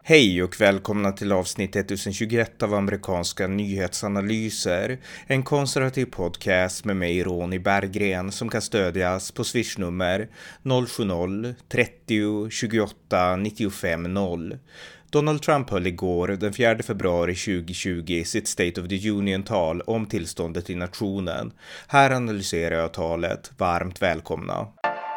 Hej och välkomna till avsnitt 1021 av amerikanska nyhetsanalyser. En konservativ podcast med mig Ronny Berggren som kan stödjas på swishnummer 070-30 28 95 0. Donald Trump höll igår den 4 februari 2020 sitt State of the Union-tal om tillståndet i nationen. Här analyserar jag talet. Varmt välkomna.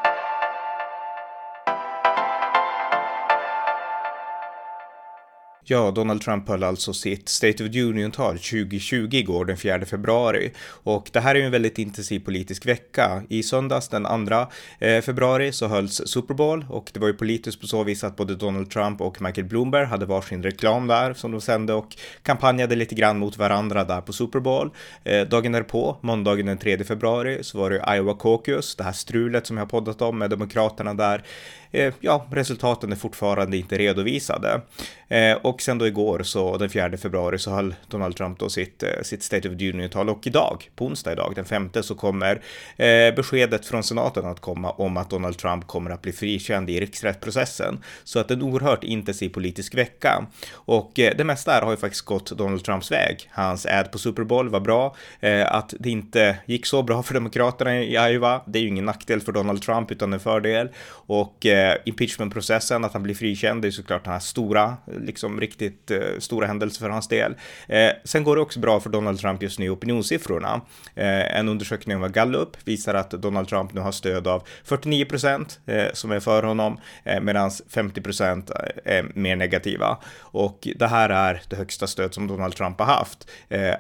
Ja, Donald Trump höll alltså sitt State of the Union-tal 2020 igår den 4 februari och det här är ju en väldigt intensiv politisk vecka. I söndags den 2 februari så hölls Super Bowl och det var ju politiskt på så vis att både Donald Trump och Michael Bloomberg hade varsin reklam där som de sände och kampanjade lite grann mot varandra där på Super Bowl. Dagen därpå, måndagen den 3 februari, så var det Iowa Caucus, det här strulet som jag har poddat om med demokraterna där. Resultaten är fortfarande inte redovisade. Och sen då igår, så den 4 februari, så höll Donald Trump då sitt State of the Union-tal. Och idag, på onsdag idag, den 5, så kommer beskedet från senaten att komma om att Donald Trump kommer att bli frikänd i riksrättsprocessen. Så att en oerhört intensiv politisk vecka. Och det mesta här har ju faktiskt gått Donald Trumps väg. Hans ad på Super Bowl var bra. Att det inte gick så bra för demokraterna i Iowa, det är ju ingen nackdel för Donald Trump utan en fördel. Och impeachment-processen, att han blir frikänd, det är såklart den här stora, liksom riktigt stora händelser för hans del. Sen går det också bra för Donald Trump just nu i opinionssiffrorna. En undersökning av Gallup visar att Donald Trump nu har stöd av 49% som är för honom, medan 50% är mer negativa. Och det här är det högsta stöd som Donald Trump har haft.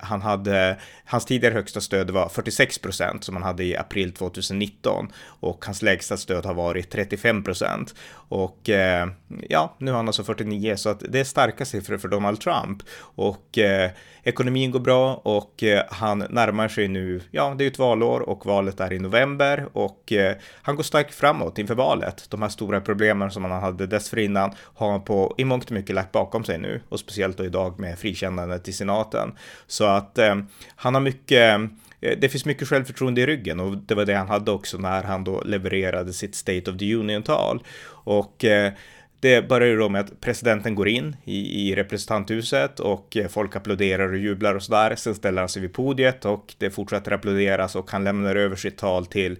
Hans tidigare högsta stöd var 46% som han hade i april 2019 och hans lägsta stöd har varit 35%. Och nu har han alltså 49, så att det är starka siffror för Donald Trump. Och ekonomin går bra och han närmar sig nu, det är ju ett valår och valet är i november och han går starkt framåt inför valet. De här stora problemen som han hade dessförinnan har han i mångt och mycket lagt bakom sig nu, och speciellt då idag med frikännandet i senaten. Så att han har det finns mycket självförtroende i ryggen, och det var det han hade också när han då levererade sitt State of the Union-tal. Och det börjar ju då med att presidenten går in i representanthuset och folk applåderar och jublar och sådär. Sen ställer han sig vid podiet och det fortsätter applåderas och han lämnar över sitt tal till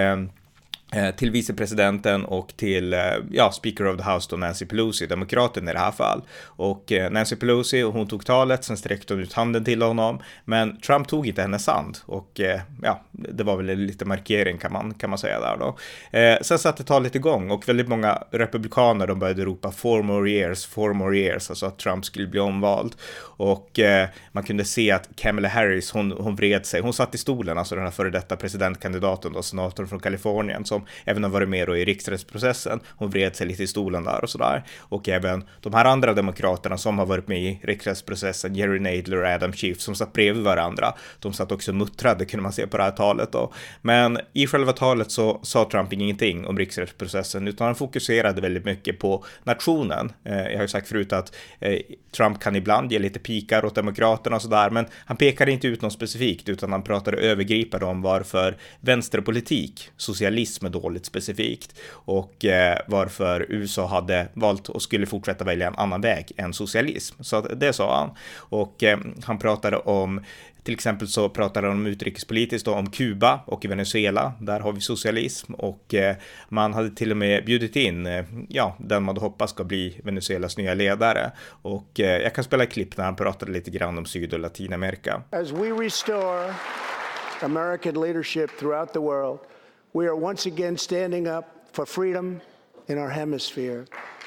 vicepresidenten och till Speaker of the House då, Nancy Pelosi, demokraten i det här fall. Och Nancy Pelosi, hon tog talet, sen sträckte hon ut handen till honom, men Trump tog inte hennes hand och det var väl lite markering kan man säga där då. Sen satte talet igång och väldigt många republikaner, de började ropa 4 more years, alltså att Trump skulle bli omvald. Och man kunde se att Kamala Harris, hon vred sig, hon satt i stolen, alltså den här före detta presidentkandidaten då, senatorn från Kalifornien som även har varit med då i riksrättsprocessen. Hon vred sig lite i stolen där och sådär. Och även de här andra demokraterna som har varit med i riksrättsprocessen, Jerry Nadler och Adam Schiff, som satt bredvid varandra. De satt också muttrade, kunde man se på det här talet då. Men i själva talet så sa Trump ingenting om riksrättsprocessen, utan han fokuserade väldigt mycket på nationen. Jag har ju sagt förut att Trump kan ibland ge lite pikar åt demokraterna och sådär, men han pekade inte ut något specifikt, utan han pratade övergripande om varför vänsterpolitik, socialism är dåligt specifikt, och varför USA hade valt och skulle fortsätta välja en annan väg än socialism. Så det sa han. Och han pratade om, till exempel så pratade han om utrikespolitiskt då, om Kuba och Venezuela. Där har vi socialism, och man hade till och med bjudit in den man hoppas ska bli Venezuelas nya ledare. Och jag kan spela ett klipp när han pratade lite grann om Syd- och Latinamerika. As we restore American leadership throughout the world, we are once again standing up for freedom in our hemisphere.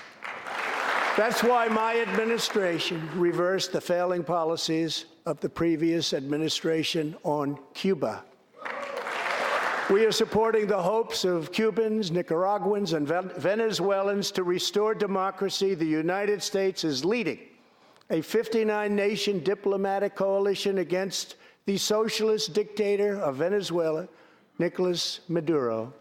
That's why my administration reversed the failing policies of the previous administration on Cuba. We are supporting the hopes of Cubans, Nicaraguans, and Venezuelans to restore democracy. The United States is leading a 59-nation diplomatic coalition against the socialist dictator of Venezuela, Nicolas Maduro.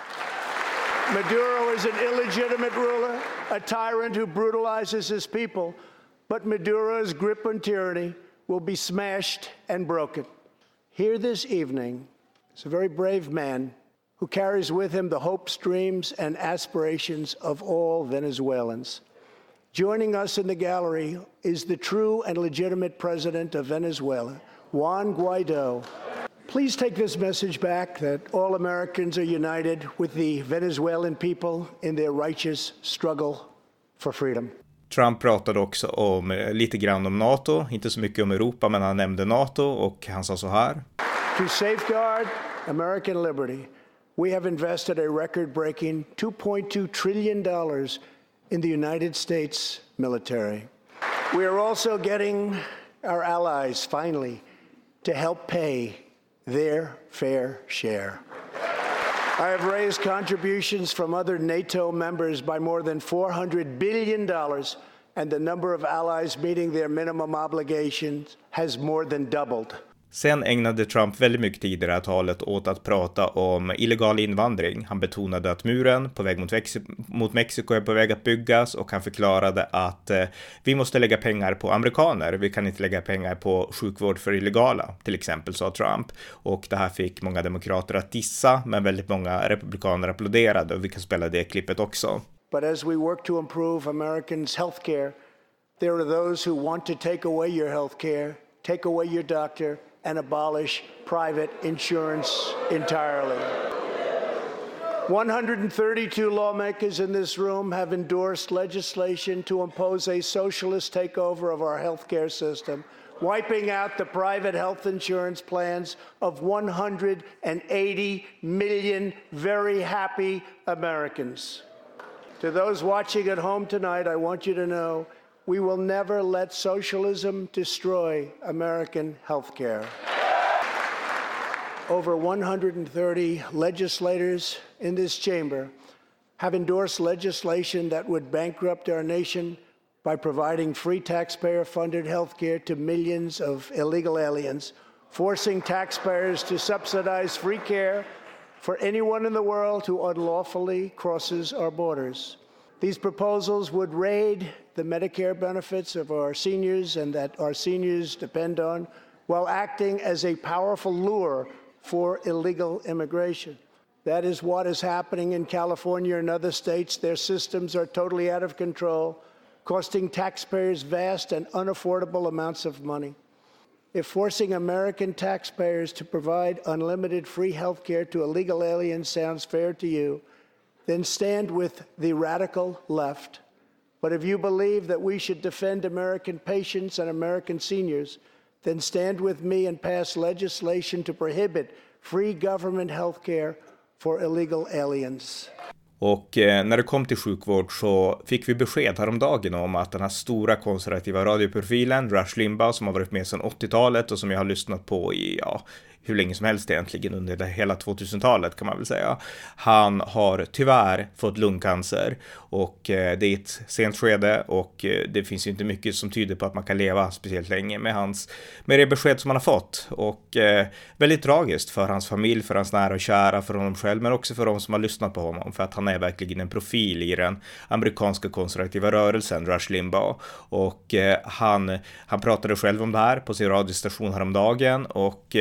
Maduro is an illegitimate ruler, a tyrant who brutalizes his people, but Maduro's grip on tyranny will be smashed and broken. Here this evening is a very brave man who carries with him the hopes, dreams, and aspirations of all Venezuelans. Joining us in the gallery is the true and legitimate president of Venezuela, Juan Guaido. Please take this message back that all Americans are united with the Venezuelan people in their righteous struggle for freedom. Trump pratade också om lite grann om NATO, inte så mycket om Europa, men han nämnde NATO och han sa så här. To safeguard American liberty, we have invested a record-breaking $2.2 trillion in the United States military. We are also getting our allies, finally, to help pay their fair share. I have raised contributions from other NATO members by more than $400 billion, and the number of allies meeting their minimum obligations has more than doubled. Sen ägnade Trump väldigt mycket tid i det här talet åt att prata om illegal invandring. Han betonade att muren på väg mot Mexiko är på väg att byggas, och han förklarade att vi måste lägga pengar på amerikaner. Vi kan inte lägga pengar på sjukvård för illegala, till exempel, sa Trump. Och det här fick många demokrater att dissa, men väldigt många republikaner applåderade, och vi kan spela det klippet också. But as we work to improve Americans' healthcare, there are those who want to take away your healthcare, take away your doctor, and abolish private insurance entirely. 132 lawmakers in this room have endorsed legislation to impose a socialist takeover of our healthcare system, wiping out the private health insurance plans of 180 million very happy Americans. To those watching at home tonight, I want you to know we will never let socialism destroy American healthcare. Over 130 legislators in this chamber have endorsed legislation that would bankrupt our nation by providing free taxpayer-funded healthcare to millions of illegal aliens, forcing taxpayers to subsidize free care for anyone in the world who unlawfully crosses our borders. These proposals would raid the Medicare benefits of our seniors and that our seniors depend on, while acting as a powerful lure for illegal immigration. That is what is happening in California and other states. Their systems are totally out of control, costing taxpayers vast and unaffordable amounts of money. If forcing American taxpayers to provide unlimited free health care to illegal aliens sounds fair to you, then stand with the radical left. But if you believe that we should defend American patients and American seniors, then stand with me and pass legislation to prohibit free government health care for illegal aliens. Och när det kom till sjukvård så fick vi besked häromdagen om att den här stora konservativa radioprofilen Rush Limbaugh, som har varit med sedan 80-talet och som jag har lyssnat på i hur länge som helst egentligen under hela 2000-talet kan man väl säga. Han har tyvärr fått lungcancer, och det är ett sent skede, och det finns ju inte mycket som tyder på att man kan leva speciellt länge med det besked som han har fått. Och väldigt tragiskt för hans familj, för hans nära och kära, för honom själv, men också för de som har lyssnat på honom, för att han är verkligen en profil i den amerikanska konservativa rörelsen, Rush Limbaugh. Och han pratade själv om det här på sin radiostation häromdagen, och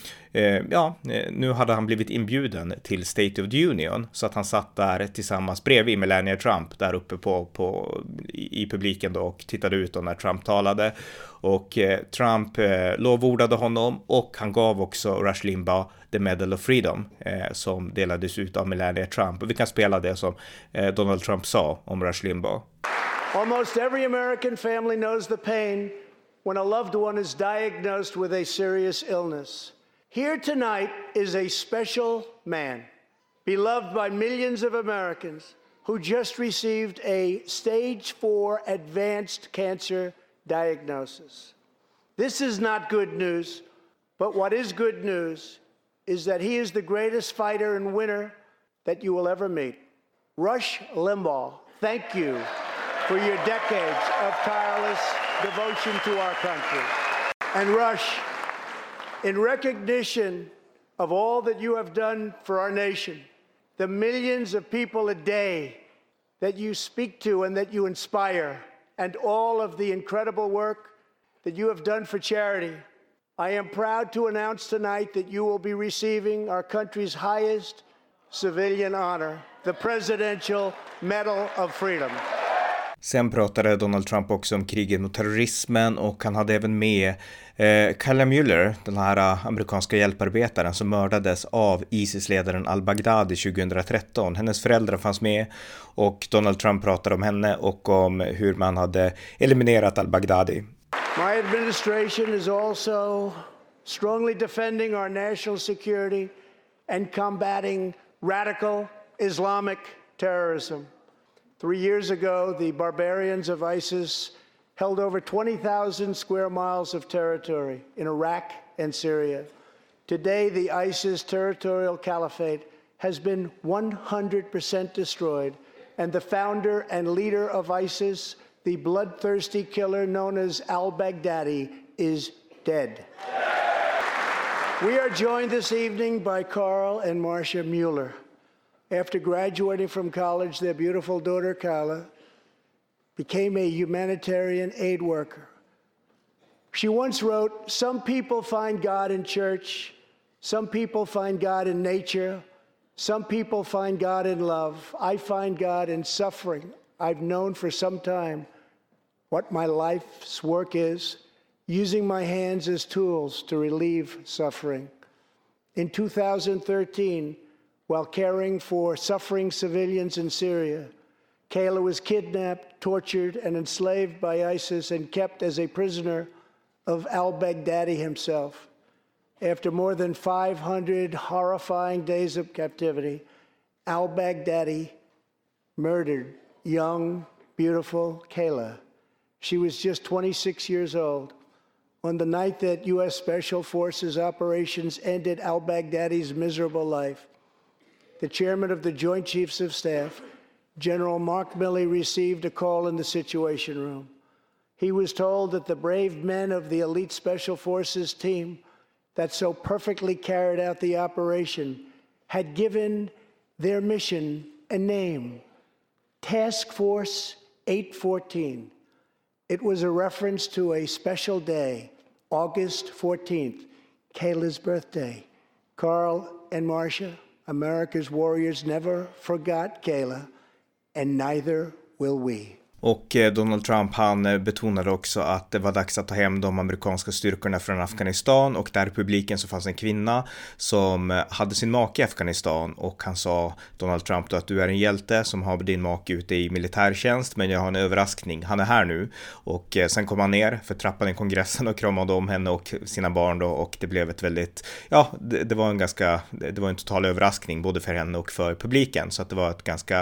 nu hade han blivit inbjuden till State of the Union, så att han satt där tillsammans bredvid Melania Trump där uppe i publiken då, och tittade ut när Trump talade, och Trump lovordade honom, och han gav också Rush Limbaugh the Medal of Freedom som delades ut av Melania Trump, och vi kan spela det som Donald Trump sa om Rush Limbaugh. Almost every American family knows the pain when a loved one is diagnosed with a serious illness. Here tonight is a special man, beloved by millions of Americans, who just received a stage 4 advanced cancer diagnosis. This is not good news, but what is good news is that he is the greatest fighter and winner that you will ever meet. Rush Limbaugh, thank you for your decades of tireless devotion to our country. And Rush, in recognition of all that you have done for our nation, the millions of people a day that you speak to and that you inspire, and all of the incredible work that you have done for charity, I am proud to announce tonight that you will be receiving our country's highest civilian honor, the Presidential Medal of Freedom. Sen pratade Donald Trump också om kriget mot terrorismen och han hade även med Kayla Mueller, den här amerikanska hjälparbetaren som mördades av ISIS-ledaren al-Baghdadi 2013. Hennes föräldrar fanns med och Donald Trump pratade om henne och om hur man hade eliminerat al-Baghdadi. My administration is also strongly defending our national security and combating radical Islamic terrorism. 3 years ago, the barbarians of ISIS held over 20,000 square miles of territory in Iraq and Syria. Today, the ISIS territorial caliphate has been 100% destroyed, and the founder and leader of ISIS, the bloodthirsty killer known as al-Baghdadi, is dead. We are joined this evening by Carl and Marcia Mueller. After graduating from college, their beautiful daughter, Kayla, became a humanitarian aid worker. She once wrote, "Some people find God in church, some people find God in nature, some people find God in love. I find God in suffering. I've known for some time what my life's work is, using my hands as tools to relieve suffering." In 2013, while caring for suffering civilians in Syria, Kayla was kidnapped, tortured, and enslaved by ISIS and kept as a prisoner of al-Baghdadi himself. After more than 500 horrifying days of captivity, al-Baghdadi murdered young, beautiful Kayla. She was just 26 years old. On the night that U.S. Special Forces operations ended al-Baghdadi's miserable life, the chairman of the Joint Chiefs of Staff, General Mark Milley, received a call in the Situation Room. He was told that the brave men of the elite Special Forces team that so perfectly carried out the operation had given their mission a name, Task Force 814. It was a reference to a special day, August 14th, Kayla's birthday. Carl and Marcia, America's warriors, never forgot Kayla, and neither will we. Och Donald Trump, han betonade också att det var dags att ta hem de amerikanska styrkorna från Afghanistan, och där i publiken så fanns en kvinna som hade sin make i Afghanistan, och han sa, Donald Trump, då, att du är en hjälte som har din make ute i militärtjänst, men jag har en överraskning, han är här nu. Och sen kom han ner för trappan i kongressen och kramade om henne och sina barn då, och det blev ett väldigt, ja, det var en total överraskning både för henne och för publiken, så att det var ett ganska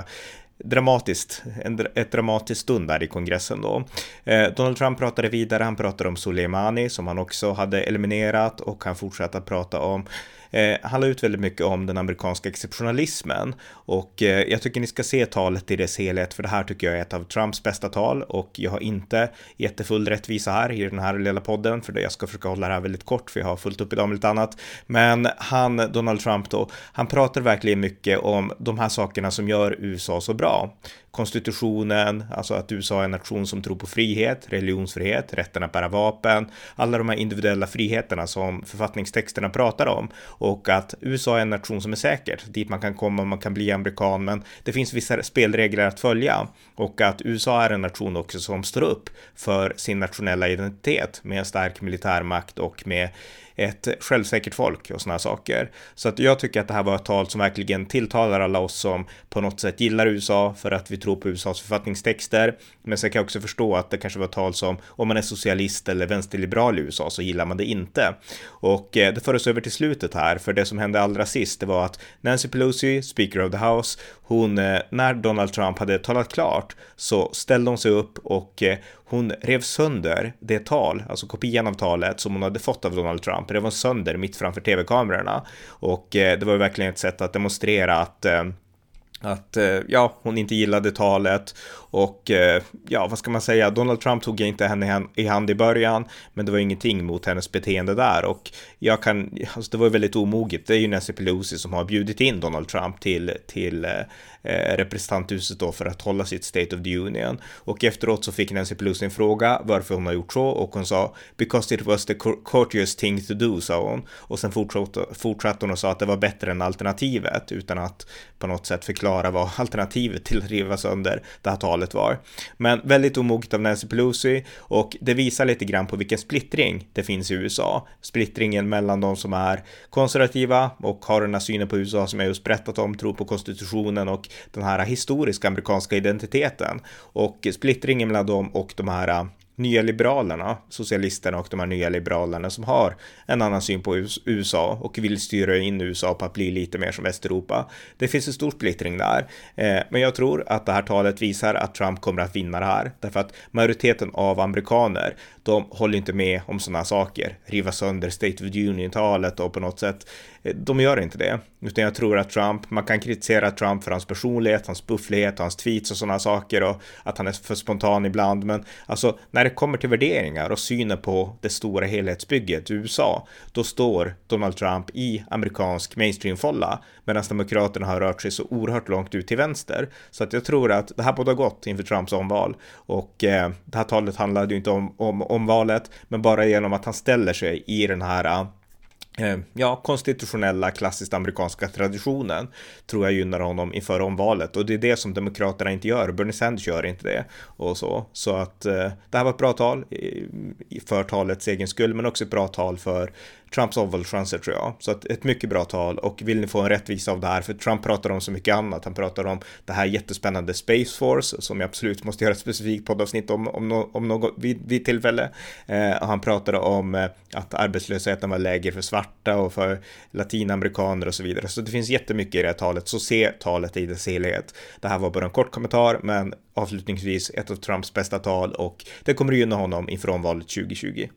ett dramatiskt stund där i kongressen då. Donald Trump pratade vidare, han pratade om Soleimani som han också hade eliminerat, och han fortsatte att prata om han la ut väldigt mycket om den amerikanska exceptionalismen, och jag tycker ni ska se talet i dess helhet, för det här tycker jag är ett av Trumps bästa tal, och jag har inte jättefull rättvisa här i den här lilla podden, för jag ska försöka hålla det här väldigt kort, för jag har fullt upp idag med lite annat. Men Donald Trump då, han pratar verkligen mycket om de här sakerna som gör USA så bra. Konstitutionen, alltså att USA är en nation som tror på frihet, religionsfrihet, rätten att bära vapen, alla de här individuella friheterna som författningstexterna pratar om, och att USA är en nation som är säker, dit man kan komma, man kan bli amerikan, men det finns vissa spelregler att följa, och att USA är en nation också som står upp för sin nationella identitet med en stark militärmakt och med ett självsäkert folk och såna här saker. Så att jag tycker att det här var ett tal som verkligen tilltalar alla oss som på något sätt gillar USA för att vi tror på USAs författningstexter. Men så kan jag också förstå att det kanske var ett tal som, om man är socialist eller vänsterliberal i USA, så gillar man det inte. Och det för oss över till slutet här, för det som hände allra sist, det var att Nancy Pelosi, Speaker of the House, hon, när Donald Trump hade talat klart, så ställde hon sig upp och hon rev sönder det tal, alltså kopian av talet som hon hade fått av Donald Trump. Det var sönder mitt framför tv-kamerorna, och det var verkligen ett sätt att demonstrera att hon inte gillade talet. Och vad ska man säga, Donald Trump tog inte henne i hand i början, men det var ingenting mot hennes beteende där, och det var väldigt omoget. Det är ju Nancy Pelosi som har bjudit in Donald Trump till representanthuset då för att hålla sitt State of the Union, och efteråt så fick Nancy Pelosi en fråga varför hon har gjort så, och hon sa because it was the courteous thing to do, sa hon, och sen fortsatte hon och sa att det var bättre än alternativet, utan att på något sätt förklara förklara vad alternativet till att riva sönder det här talet var. Men väldigt omoget av Nancy Pelosi, och det visar lite grann på vilken splittring det finns i USA. Splittringen mellan de som är konservativa och har den här synen på USA som jag just berättat om, tror på konstitutionen och den här historiska amerikanska identiteten, och splittringen mellan dem och de här nya liberalerna, socialisterna och de här nya liberalerna som har en annan syn på USA och vill styra in USA på att bli lite mer som Västeuropa. Det finns en stor splittring där, men jag tror att det här talet visar att Trump kommer att vinna det här, därför att majoriteten av amerikaner, de håller inte med om sådana saker, riva sönder State of the Union-talet, och på något sätt, de gör inte det, utan jag tror att Trump, man kan kritisera Trump för hans personlighet, hans bufflighet, hans tweets och sådana saker, och att han är för spontan ibland, men alltså när det kommer till värderingar och synen på det stora helhetsbygget i USA, då står Donald Trump i amerikansk mainstream-folla, medan demokraterna har rört sig så oerhört långt ut till vänster. Så att jag tror att det här borde ha gått inför Trumps omval, och det här talet handlade ju inte om omvalet, men bara genom att han ställer sig i den här konstitutionella, klassiskt amerikanska traditionen, tror jag gynnar honom inför omvalet, och det är det som demokraterna inte gör. Bernie Sanders gör inte det, och så att det här var ett bra tal för talets egen skull, men också ett bra tal för Trumps omvalschanser, tror jag. Så att ett mycket bra tal, och vill ni få en rättvisa av det här, för Trump pratar om så mycket annat. Han pratar om det här jättespännande Space Force, som jag absolut måste göra ett specifikt poddavsnitt om något vid tillfälle. Han pratar om att arbetslösheten var lägre för svarta och för latinamerikaner och så vidare. Så det finns jättemycket i det här talet, så se talet i dess helhet. Det här var bara en kort kommentar, men avslutningsvis ett av Trumps bästa tal, och det kommer att gynna honom inför omvalet 2020.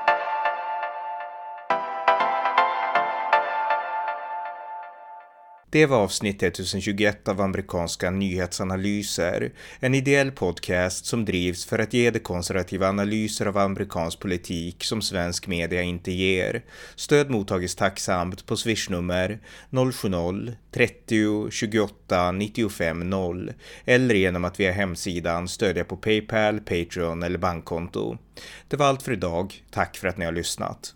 Det var avsnitt 1021 av amerikanska nyhetsanalyser, en ideell podcast som drivs för att ge de konservativa analyser av amerikansk politik som svensk media inte ger. Stöd mottages tacksamt på swishnummer 070-30 28 95 0 eller genom att via hemsidan stödja på PayPal, Patreon eller bankkonto. Det var allt för idag. Tack för att ni har lyssnat.